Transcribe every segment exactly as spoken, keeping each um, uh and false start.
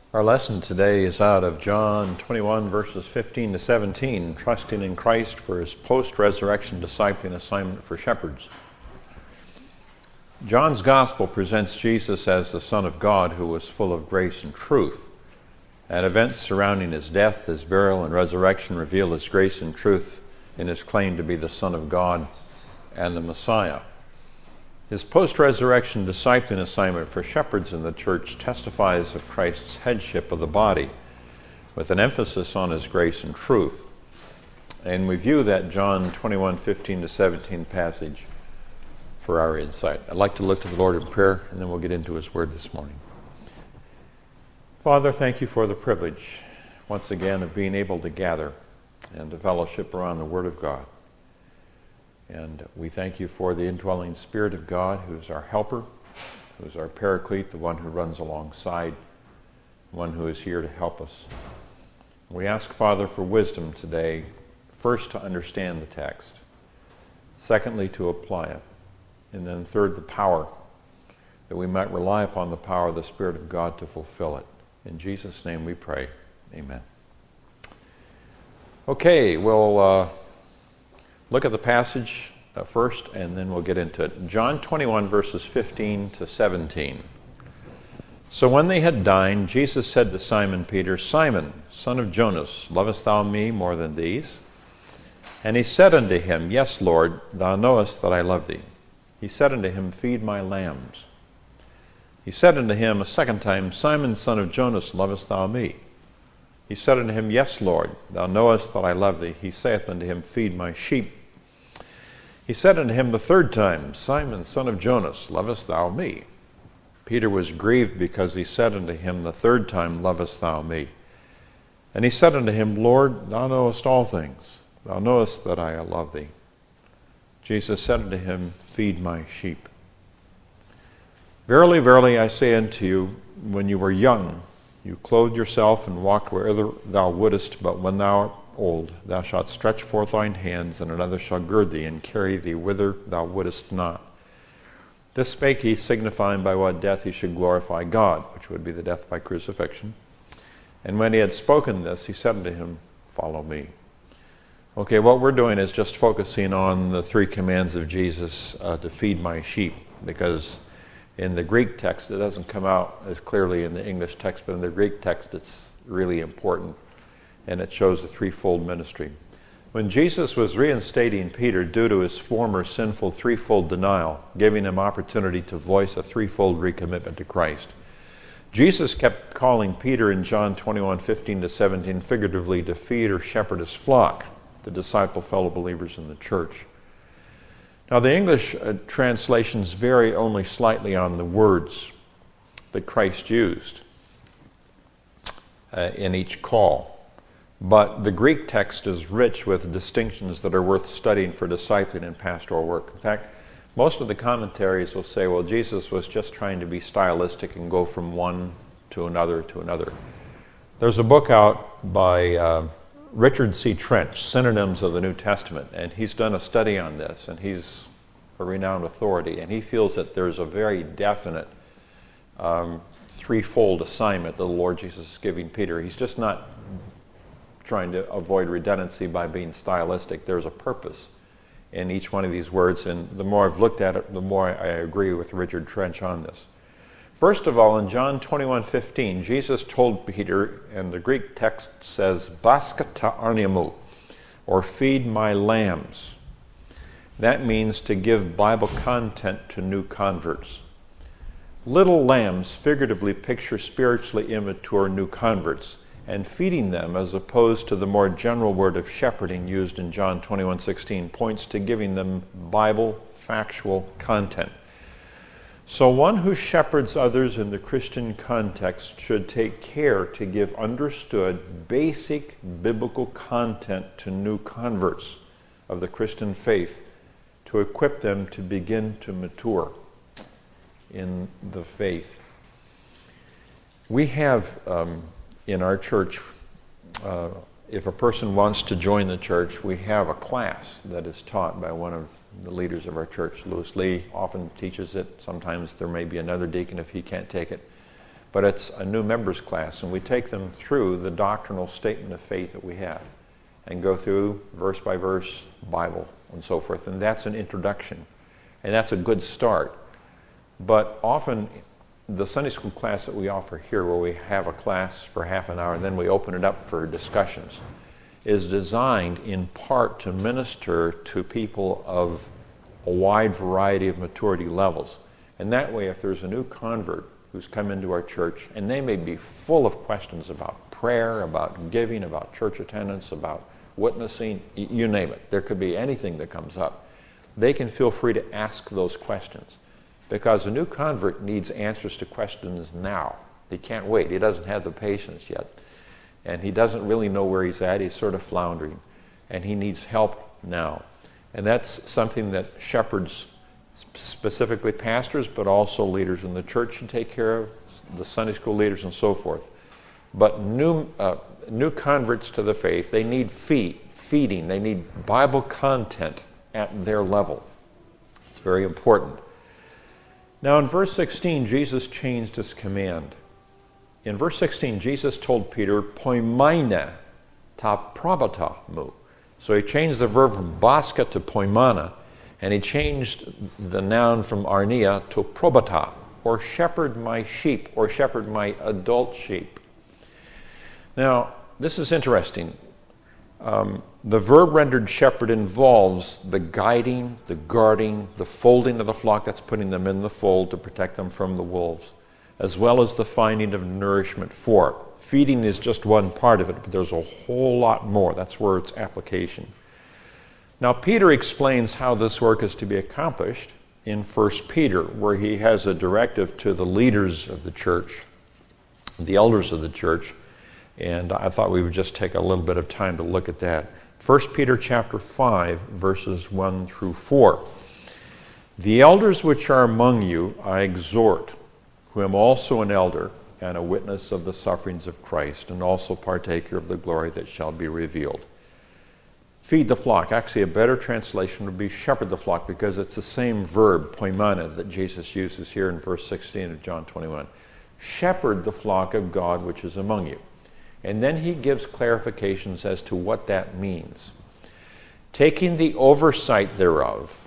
Our lesson today is out of John twenty-one, verses fifteen to seventeen, trusting in Christ for his post-resurrection discipling assignment for shepherds. John's gospel presents Jesus as the Son of God who was full of grace and truth, and events surrounding his death, his burial, and resurrection reveal his grace and truth in his claim to be the Son of God and the Messiah. His post-resurrection discipling assignment for shepherds in the church testifies of Christ's headship of the body, with an emphasis on his grace and truth. And we view that John twenty-one, fifteen to seventeen passage for our insight. I'd like to look to the Lord in prayer, and then we'll get into his word this morning. Father, thank you for the privilege, once again, of being able to gather and to fellowship around the Word of God. And we thank you for the indwelling Spirit of God, who's our helper, who's our paraclete, the one who runs alongside, one who is here to help us. We ask, Father, for wisdom today, first to understand the text, secondly to apply it, and then third, the power, that we might rely upon the power of the Spirit of God to fulfill it. In Jesus' name we pray. Amen. Okay, we'll uh, look at the passage uh, first, and then we'll get into it. John twenty-one, verses fifteen to seventeen. So when they had dined, Jesus said to Simon Peter, Simon, son of Jonas, lovest thou me more than these? And he said unto him, Yes, Lord, thou knowest that I love thee. He said unto him, Feed my lambs. He said unto him a second time, Simon, son of Jonas, lovest thou me? He said unto him, Yes, Lord, thou knowest that I love thee. He saith unto him, Feed my sheep. He said unto him the third time, Simon, son of Jonas, lovest thou me? Peter was grieved because he said unto him the third time, Lovest thou me? And he said unto him, Lord, thou knowest all things. Thou knowest that I love thee. Jesus said unto him, Feed my sheep. Verily, verily, I say unto you, when you were young, you clothed yourself and walked wherever thou wouldest, but when thou art old, thou shalt stretch forth thine hands, and another shall gird thee, and carry thee whither thou wouldest not. This spake he, signifying by what death he should glorify God, which would be the death by crucifixion. And when he had spoken this, he said unto him, Follow me. Okay, what we're doing is just focusing on the three commands of Jesus uh, to feed my sheep, because in the Greek text, it doesn't come out as clearly in the English text, but in the Greek text, it's really important, and it shows the threefold ministry. When Jesus was reinstating Peter due to his former sinful threefold denial, giving him opportunity to voice a threefold recommitment to Christ, Jesus kept calling Peter in John twenty-one, fifteen to seventeen figuratively to feed or shepherd his flock, to disciple fellow believers in the church. Now, the English uh, translations vary only slightly on the words that Christ used uh, in each call. But the Greek text is rich with distinctions that are worth studying for discipling and pastoral work. In fact, most of the commentaries will say, well, Jesus was just trying to be stylistic and go from one to another to another. There's a book out by uh, Richard C. Trench, Synonyms of the New Testament, and he's done a study on this, and he's a renowned authority, and he feels that there's a very definite um, threefold assignment that the Lord Jesus is giving Peter. He's just not trying to avoid redundancy by being stylistic. There's a purpose in each one of these words, and the more I've looked at it, the more I agree with Richard Trench on this. First of all, in John twenty-one, fifteen, Jesus told Peter, and the Greek text says, Baskata arnimu, or feed my lambs. That means to give Bible content to new converts. Little lambs figuratively picture spiritually immature new converts, and feeding them, as opposed to the more general word of shepherding used in John twenty-one, sixteen, points to giving them Bible factual content. So one who shepherds others in the Christian context should take care to give understood, basic biblical content to new converts of the Christian faith, to equip them to begin to mature in the faith. We have um, in our church, uh, if a person wants to join the church, we have a class that is taught by one of the leaders of our church. Louis Lee often teaches it. Sometimes there may be another deacon if he can't take it. but it's a new members class, and we take them through the doctrinal statement of faith that we have and go through verse by verse Bible and so forth, and that's an introduction, and that's a good start. But often the Sunday school class that we offer here, where we have a class for half an hour and then we open it up for discussions, is designed in part to minister to people of a wide variety of maturity levels. And that way, if there's a new convert who's come into our church, and they may be full of questions about prayer, about giving, about church attendance, about witnessing, you name it. There could be anything that comes up. They can feel free to ask those questions, because a new convert needs answers to questions now. He can't wait. He doesn't have the patience yet. And he doesn't really know where he's at. He's sort of floundering. And he needs help now. And that's something that shepherds, specifically pastors, but also leaders in the church, should take care of, the Sunday school leaders and so forth. But new uh, new converts to the faith, they need feed, feeding. They need Bible content at their level. It's very important. Now in verse sixteen, Jesus changed his command. In verse sixteen, Jesus told Peter, poimaina ta probata mu. So he changed the verb from baska to poimana, and he changed the noun from arnia to probata, or shepherd my sheep, or shepherd my adult sheep. Now, this is interesting. Um, the verb rendered shepherd involves the guiding, the guarding, the folding of the flock, that's putting them in the fold to protect them from the wolves, as well as the finding of nourishment for it. Feeding is just one part of it, but there's a whole lot more. That's where its application. Now, Peter explains how this work is to be accomplished in First Peter, where he has a directive to the leaders of the church, the elders of the church, and I thought we would just take a little bit of time to look at that. First Peter chapter five, verses one through four. The elders which are among you I exhort, who am also an elder and a witness of the sufferings of Christ, and also partaker of the glory that shall be revealed. Feed the flock. Actually, a better translation would be shepherd the flock, because it's the same verb, poimana, that Jesus uses here in verse sixteen of John twenty-one. Shepherd the flock of God which is among you. And then he gives clarifications as to what that means. Taking the oversight thereof,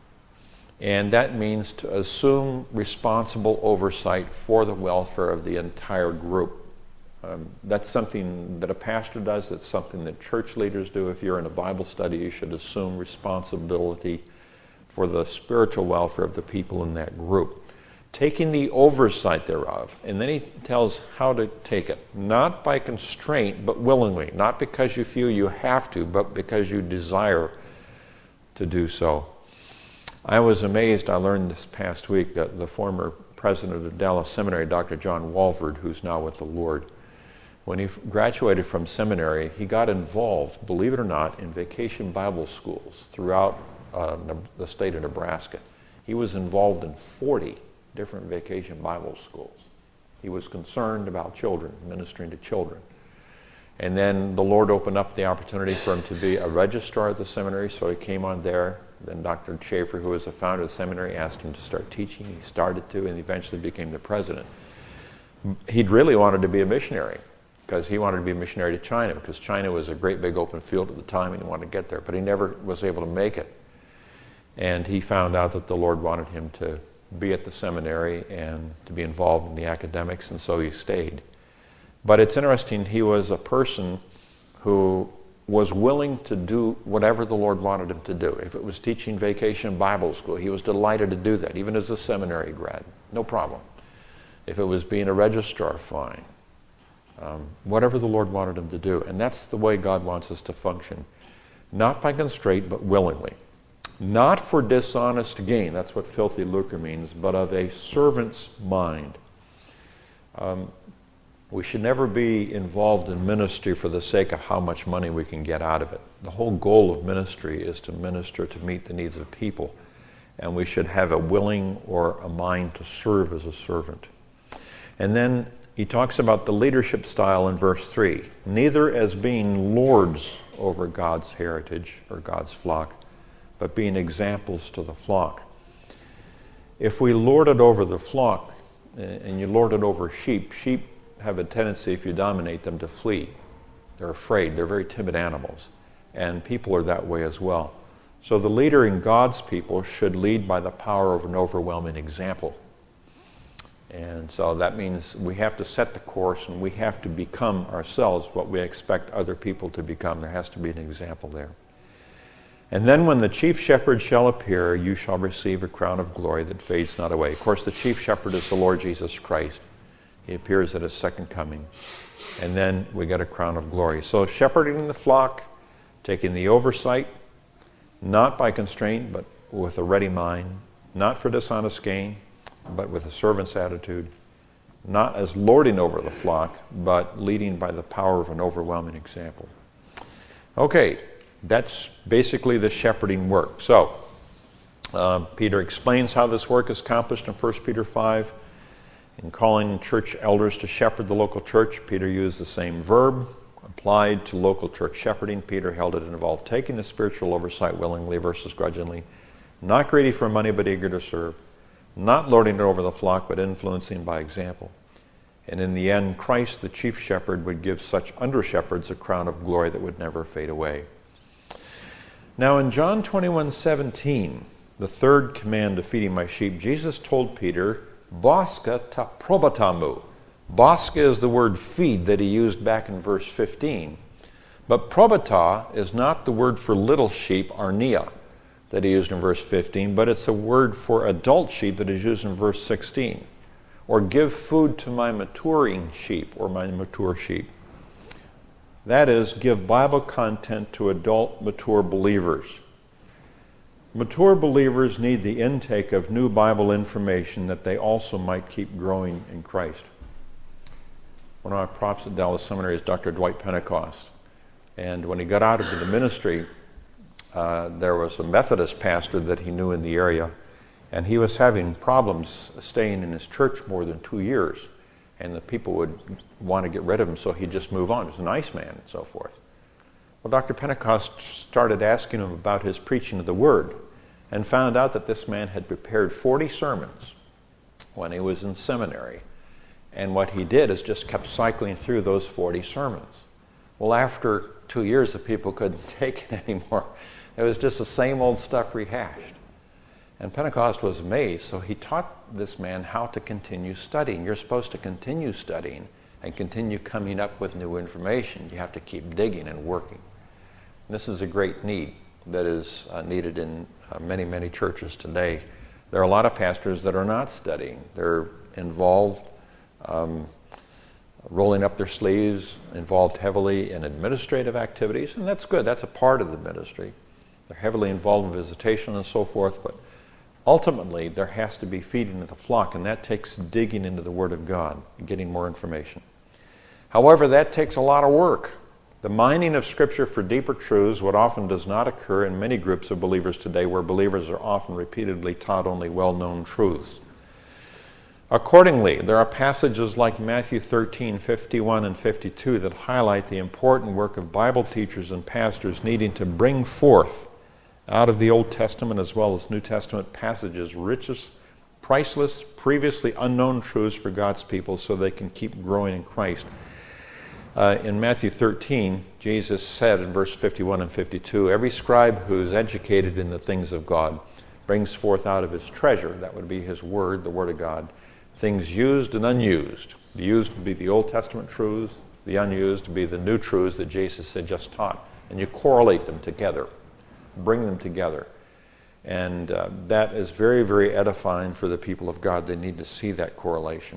and that means to assume responsible oversight for the welfare of the entire group. Um, that's something that a pastor does. That's something that church leaders do. If you're in a Bible study, you should assume responsibility for the spiritual welfare of the people in that group. Taking the oversight thereof. And then he tells how to take it. Not by constraint, but willingly. Not because you feel you have to, but because you desire to do so. I was amazed, I learned this past week, that the former president of Dallas Seminary, Doctor John Walford, who's now with the Lord, when he graduated from seminary, he got involved, believe it or not, in vacation Bible schools throughout uh, the state of Nebraska. He was involved in forty different vacation Bible schools. He was concerned about children, ministering to children. And then the Lord opened up the opportunity for him to be a registrar at the seminary, so he came on there. Then Doctor Schaefer, who was the founder of the seminary, asked him to start teaching. He started to, and eventually became the president. He'd really wanted to be a missionary, because he wanted to be a missionary to China, because China was a great big open field at the time, and he wanted to get there. But he never was able to make it. And he found out that the Lord wanted him to be at the seminary and to be involved in the academics, and so he stayed. But it's interesting, he was a person who was willing to do whatever the Lord wanted him to do. If it was teaching vacation Bible school, he was delighted to do that, even as a seminary grad, no problem. If it was being a registrar, fine. Um, whatever the Lord wanted him to do. And that's the way God wants us to function. Not by constraint, but willingly. Not for dishonest gain, that's what filthy lucre means, but of a servant's mind. Um, we should never be involved in ministry for the sake of how much money we can get out of it. The whole goal of ministry is to minister to meet the needs of people, and we should have a willing or a mind to serve as a servant. And then he talks about the leadership style in verse three. Neither as being lords over God's heritage or God's flock, but being examples to the flock. If we lord it over the flock, and you lord it over sheep, sheep have a tendency, if you dominate them, to flee. They're afraid. They're very timid animals. And people are that way as well. So the leader in God's people should lead by the power of an overwhelming example. And so that means we have to set the course, and we have to become ourselves what we expect other people to become. There has to be an example there. And then when the chief shepherd shall appear, you shall receive a crown of glory that fades not away. Of course, the chief shepherd is the Lord Jesus Christ. He appears at his second coming. And then we get a crown of glory. So shepherding the flock, taking the oversight, not by constraint, but with a ready mind, not for dishonest gain, but with a servant's attitude, not as lording over the flock, but leading by the power of an overwhelming example. Okay, that's basically the shepherding work. So, uh, Peter explains how this work is accomplished in First Peter five. In calling church elders to shepherd the local church, Peter used the same verb. Applied to local church shepherding, Peter held it involved taking the spiritual oversight willingly versus grudgingly, not greedy for money but eager to serve, not lording it over the flock but influencing by example. And in the end, Christ, the chief shepherd, would give such under-shepherds a crown of glory that would never fade away. Now in John twenty-one seventeen, the third command of feeding my sheep, Jesus told Peter, Boska ta probatamu. Boska is the word feed that he used back in verse fifteen. But probata is not the word for little sheep, arnia, that he used in verse fifteen, but it's a word for adult sheep that is used in verse sixteen. Or give food to my maturing sheep, or my mature sheep. That is, give Bible content to adult, mature believers. Mature believers need the intake of new Bible information that they also might keep growing in Christ. One of my profs at Dallas Seminary is Doctor Dwight Pentecost. And when he got out into the ministry, uh, there was a Methodist pastor that he knew in the area, and he was having problems staying in his church more than two years. And the people would want to get rid of him, so he'd just move on. He was a nice man and so forth. Well, Doctor Pentecost started asking him about his preaching of the Word and found out that this man had prepared forty sermons when he was in seminary. And what he did is just kept cycling through those forty sermons. Well, after two years, the people couldn't take it anymore. It was just the same old stuff rehashed. And Pentecost was amazed, so he taught this man how to continue studying. You're supposed to continue studying and continue coming up with new information. You have to keep digging and working. This is a great need that is uh, needed in uh, many, many churches today. There are a lot of pastors that are not studying. They're involved, um, rolling up their sleeves, involved heavily in administrative activities, and that's good. That's a part of the ministry. They're heavily involved in visitation and so forth, but ultimately there has to be feeding of the flock, and that takes digging into the Word of God and getting more information. However, that takes a lot of work. The mining of Scripture for deeper truths, what often does not occur in many groups of believers today, where believers are often repeatedly taught only well-known truths. Accordingly, there are passages like Matthew thirteen, fifty-one, and fifty-two that highlight the important work of Bible teachers and pastors needing to bring forth out of the Old Testament as well as New Testament passages richest, priceless, previously unknown truths for God's people so they can keep growing in Christ. Uh, in Matthew thirteen, Jesus said in verse fifty-one and fifty-two, every scribe who is educated in the things of God brings forth out of his treasure, that would be his word, the Word of God, things used and unused. The used would be the Old Testament truths, the unused would be the new truths that Jesus had just taught. And you correlate them together, bring them together. And uh, that is very, very edifying for the people of God. They need to see that correlation.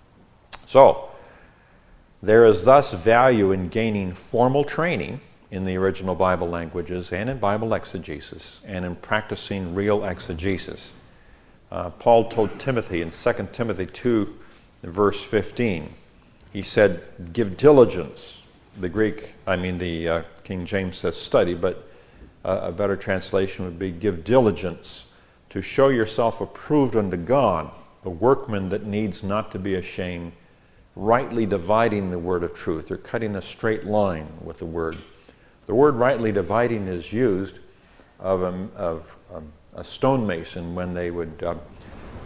So, there is thus value in gaining formal training in the original Bible languages and in Bible exegesis and in practicing real exegesis. Uh, Paul told Timothy in Second Timothy two, verse fifteen, he said, give diligence. The Greek, I mean the uh, King James says study, but uh, a better translation would be give diligence to show yourself approved unto God, a workman that needs not to be ashamed, rightly dividing the word of truth, or cutting a straight line with the word. The word rightly dividing is used of a, of a, a stonemason when they would uh,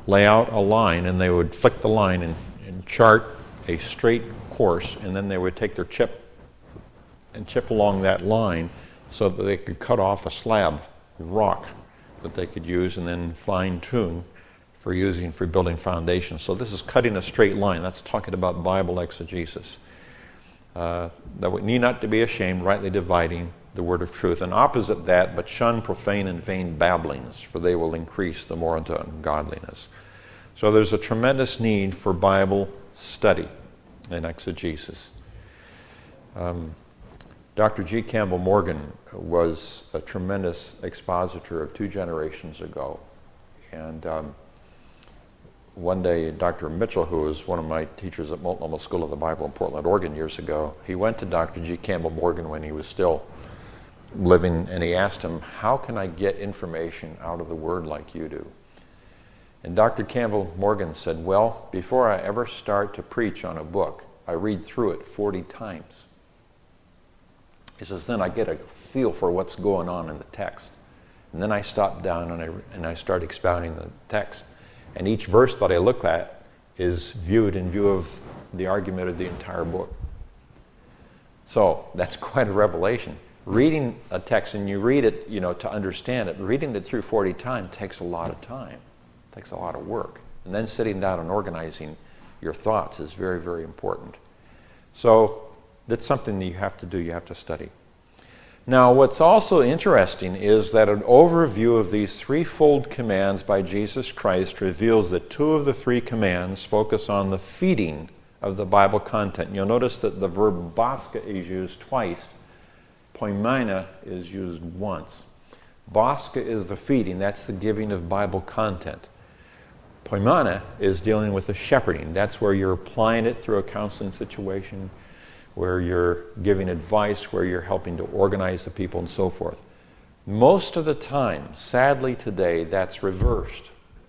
lay out a line, and they would flick the line and, and chart a straight course, and then they would take their chip and chip along that line so that they could cut off a slab of rock that they could use and then fine-tune for using for building foundations. So this is cutting a straight line. That's talking about Bible exegesis. Uh, that we need not to be ashamed, rightly dividing the word of truth. And opposite that, but shun profane and vain babblings, for they will increase the more unto ungodliness. So there's a tremendous need for Bible study and exegesis. Um, Doctor G. Campbell Morgan was a tremendous expositor of two generations ago. And um, one day, Doctor Mitchell, who was one of my teachers at Multnomah School of the Bible in Portland, Oregon years ago, he went to Doctor G. Campbell Morgan when he was still living, and he asked him, how can I get information out of the Word like you do? And Doctor Campbell Morgan said, well, before I ever start to preach on a book, I read through it forty times. He says, then I get a feel for what's going on in the text. And then I stop down and I, and I start expounding the text. And each verse that I look at is viewed in view of the argument of the entire book. So that's quite a revelation. Reading a text, and you read it, you know, to understand it, reading it through forty times takes a lot of time. It takes a lot of work. And then sitting down and organizing your thoughts is very, very important. So that's something that you have to do, you have to study. Now, what's also interesting is that an overview of these threefold commands by Jesus Christ reveals that two of the three commands focus on the feeding of the Bible content. You'll notice that the verb baska is used twice. Poimina is used once. Baska is the feeding, that's the giving of Bible content. Poimana is dealing with the shepherding. That's where you're applying it through a counseling situation, where you're giving advice, where you're helping to organize the people and so forth. Most of the time, sadly today, that's reversed.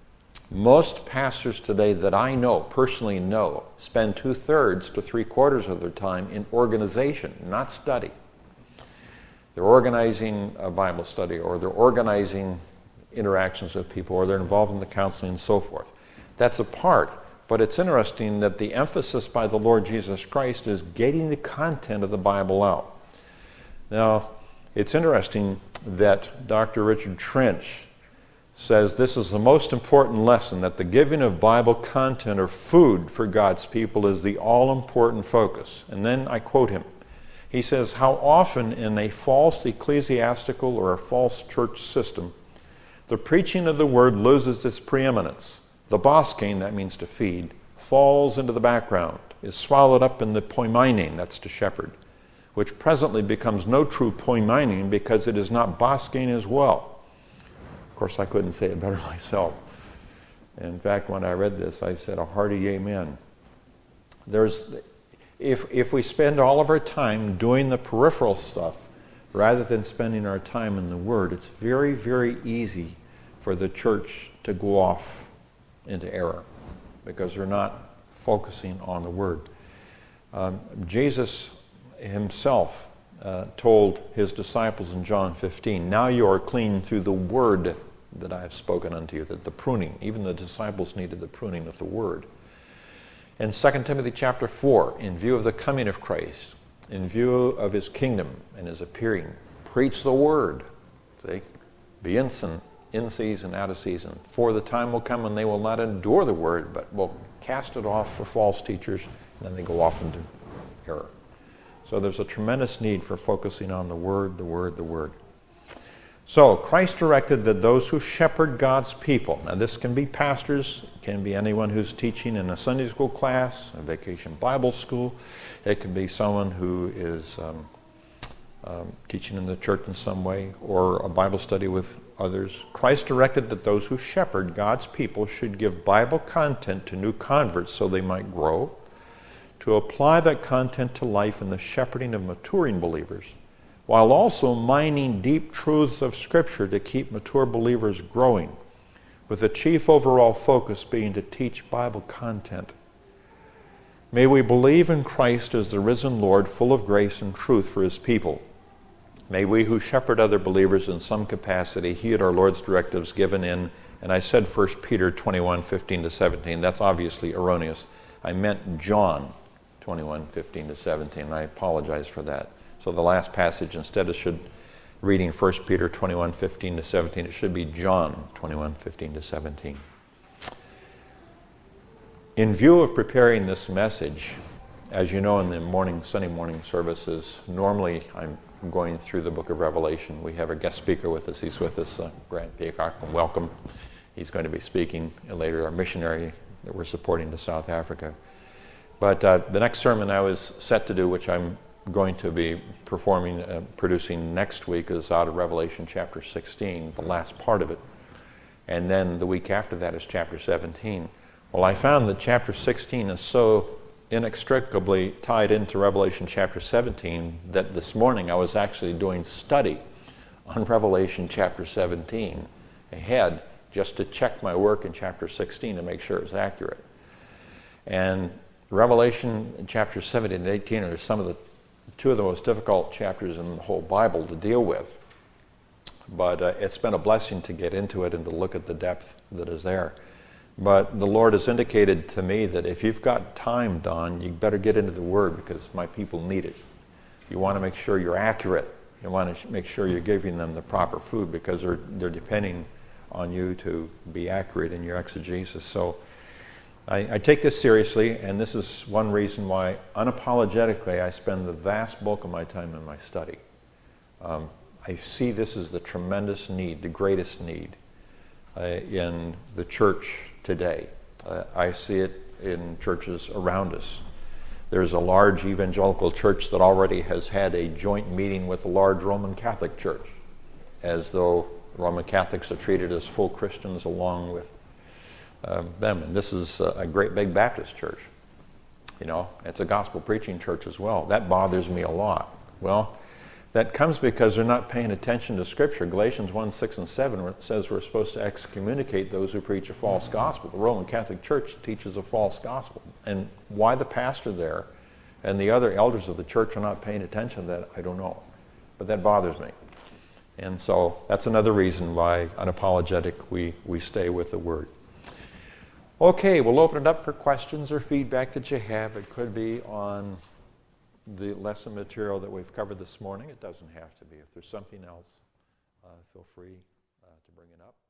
Most pastors today that I know, personally know, spend two-thirds to three-quarters of their time in organization, not study. They're organizing a Bible study, or they're organizing interactions with people, or they're involved in the counseling and so forth. That's a part. But it's interesting that the emphasis by the Lord Jesus Christ is getting the content of the Bible out. Now, it's interesting that Doctor Richard Trench says this is the most important lesson, that the giving of Bible content or food for God's people is the all-important focus. And then I quote him. He says, how often in a false ecclesiastical or a false church system, the preaching of the Word loses its preeminence. The boskein, that means to feed, falls into the background, is swallowed up in the poimein, that's to shepherd, which presently becomes no true poimein because it is not boskein as well. Of course, I couldn't say it better myself. In fact, when I read this, I said a hearty amen. There's, if, if we spend all of our time doing the peripheral stuff rather than spending our time in the Word, it's very, very easy for the church to go off into error because they're not focusing on the Word. Um, Jesus himself uh, told his disciples in John fifteen, now you are clean through the Word that I have spoken unto you, that the pruning, even the disciples needed the pruning of the Word. In Second Timothy chapter four, in view of the coming of Christ, in view of his kingdom and his appearing, preach the Word. See? Be instant. In season, out of season. For the time will come when they will not endure the Word, but will cast it off for false teachers, and then they go off into error. So there's a tremendous need for focusing on the Word, the Word, the Word. So Christ directed that those who shepherd God's people, now this can be pastors, it can be anyone who's teaching in a Sunday school class, a vacation Bible school, it can be someone who is um, um, teaching in the church in some way, or a Bible study with others. Christ directed that those who shepherd God's people should give Bible content to new converts so they might grow, to apply that content to life in the shepherding of maturing believers, while also mining deep truths of Scripture to keep mature believers growing, with the chief overall focus being to teach Bible content. May we believe in Christ as the risen Lord, full of grace and truth for his people. May we who shepherd other believers in some capacity heed our Lord's directives given in And I said First Peter twenty-one, fifteen to seventeen. That's obviously erroneous. I meant John twenty-one, fifteen to seventeen. I apologize for that. So the last passage, instead of should reading First Peter twenty-one, fifteen to seventeen, it should be John twenty-one, fifteen to seventeen. In view of preparing this message, as you know, in the morning, Sunday morning services, normally I'm going through the book of Revelation. We have a guest speaker with us. He's with us, uh, Grant Peacock. Welcome. He's going to be speaking later, our missionary that we're supporting to South Africa. But uh, the next sermon I was set to do, which I'm going to be performing, uh, producing next week, is out of Revelation chapter sixteen, the last part of it. And then the week after that is chapter seventeen. Well, I found that chapter sixteen is so inextricably tied into Revelation chapter seventeen that this morning I was actually doing study on Revelation chapter seventeen ahead, just to check my work in chapter sixteen to make sure it was accurate. And Revelation chapter seventeen and eighteen are some of the two of the most difficult chapters in the whole Bible to deal with. But uh, it's been a blessing to get into it and to look at the depth that is there. But the Lord has indicated to me that if you've got time, Don, you better get into the Word because my people need it. You want to make sure you're accurate. You want to make sure you're giving them the proper food because they're, they're depending on you to be accurate in your exegesis. So I, I take this seriously, and this is one reason why unapologetically I spend the vast bulk of my time in my study. Um, I see this as the tremendous need, the greatest need uh, in the church today. Uh, I see it in churches around us. There's a large evangelical church that already has had a joint meeting with a large Roman Catholic church, as though Roman Catholics are treated as full Christians along with uh, them. And this is a, a great big Baptist church. You know, it's a gospel preaching church as well. That bothers me a lot. Well, that comes because they're not paying attention to Scripture. Galatians one, six, and seven says we're supposed to excommunicate those who preach a false gospel. The Roman Catholic Church teaches a false gospel. And why the pastor there and the other elders of the church are not paying attention to that, I don't know. But that bothers me. And so that's another reason why, unapologetic, we, we stay with the Word. Okay, we'll open it up for questions or feedback that you have. It could be on the lesson material that we've covered this morning. It doesn't have to be. If there's something else, uh, feel free uh, to bring it up.